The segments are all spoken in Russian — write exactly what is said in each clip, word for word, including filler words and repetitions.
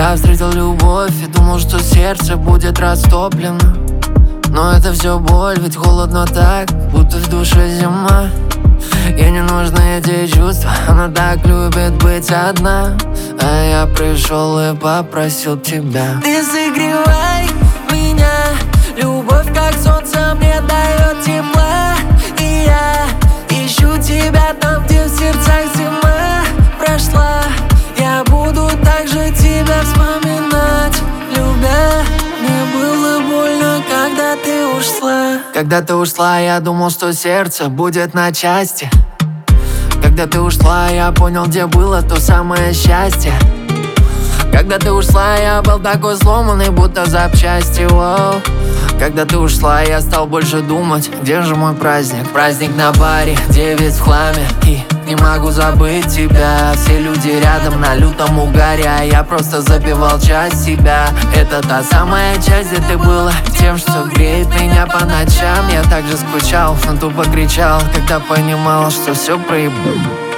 Я встретил любовь и думал, что сердце будет растоплено, но это все боль, ведь холодно так, будто в душе зима. Ей не нужны эти чувства, она так любит быть одна, а я пришел и попросил тебя. Ты согревай меня, любовь как солнце мне дает тепла. И я ищу тебя там, где в сердцах зима прошла. Я буду так же тебя вспоминать, любя. Мне было больно, когда ты ушла. Когда ты ушла, я думал, что сердце будет на части. Когда ты ушла, я понял, где было то самое счастье. Когда ты ушла, я был такой сломанный, будто запчасти, воу. Когда ты ушла, я стал больше думать, где же мой праздник? Праздник на баре, девять в хламе. И не могу забыть тебя. Все люди рядом на лютом угаре, а я просто запивал часть себя. Это та самая часть, где ты была тем, что греет меня по ночам. Я также скучал, но тупо кричал, когда понимал, что все проебу.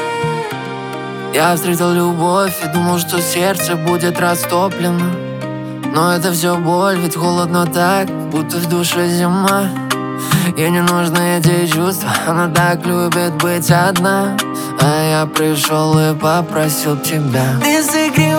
Я встретил любовь и думал, что сердце будет растоплено, но это все боль, ведь холодно так, будто в душе зима. Ей не нужны эти чувства, она так любит быть одна, а я пришел и попросил тебя. Ты согревай